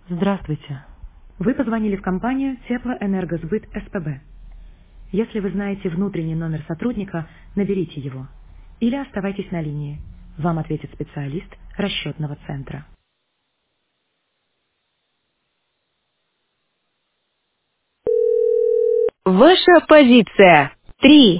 Здравствуйте. Вы позвонили в компанию Теплоэнергосбыт СПБ. Если вы знаете внутренний номер сотрудника, наберите его. Или оставайтесь на линии. Вам ответит специалист расчетного центра. Ваша позиция. 3.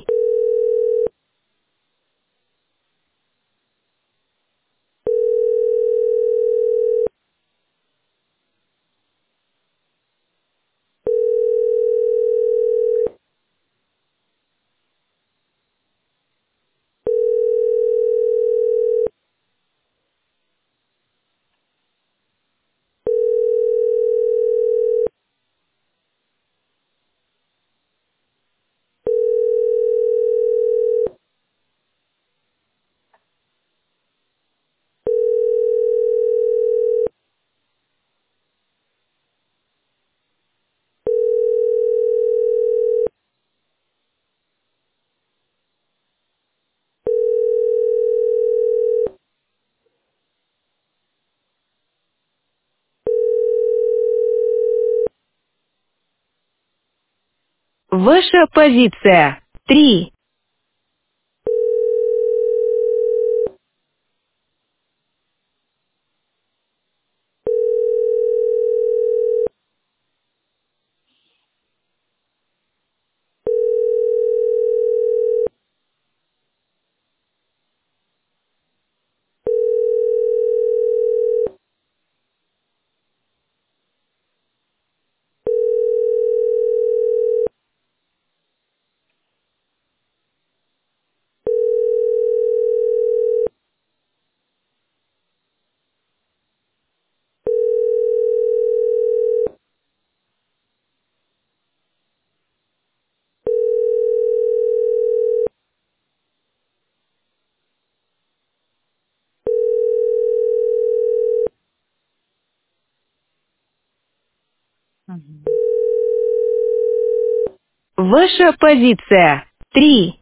Ваша позиция. 3. Мгм. Ваша позиция. 3.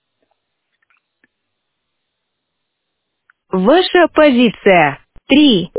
Ваша позиция. 3.